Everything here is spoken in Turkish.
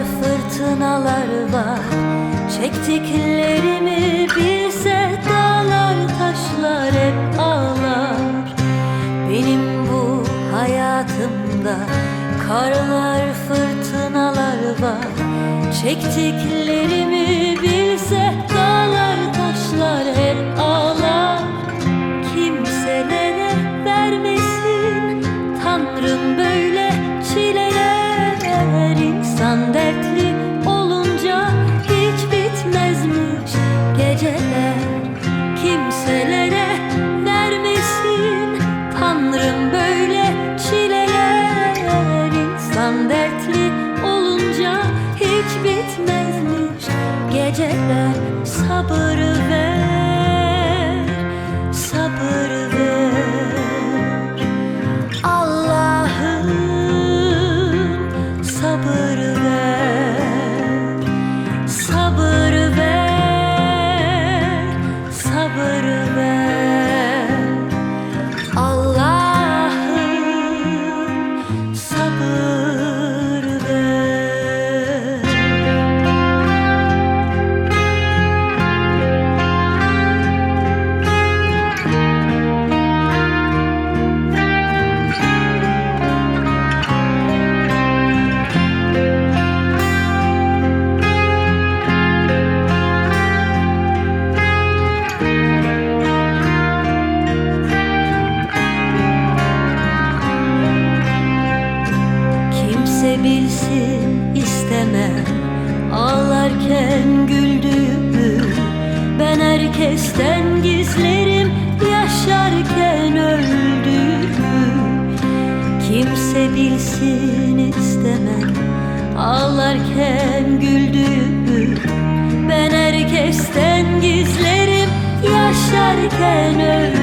fırtınalar var. Çektiklerimi bilse dağlar taşlar hep ağlar. Benim bu hayatımda karlar fırtınalar var. Çektiklerimi bilse dağlar taşlar hep ağlar. Kimselere vermesin Tanrım böyle çileler. İnsan dertli olunca hiç bitmezmiş geceler. Kimselere vermesin Tanrım böyle çileler. İnsan dertli olunca hiç bitmezmiş geceler. Sabır ver, sabır ver Allah'ım, sabır ver, sabır ver, sabır ver Allah'ım, sabır ver. Bilsin istemem ağlarken güldüğümü. Ben herkesten gizlerim yaşarken öldüğümü. Kimse bilsin istemem ağlarken güldüğümü. Ben herkesten gizlerim yaşarken öldüğümü.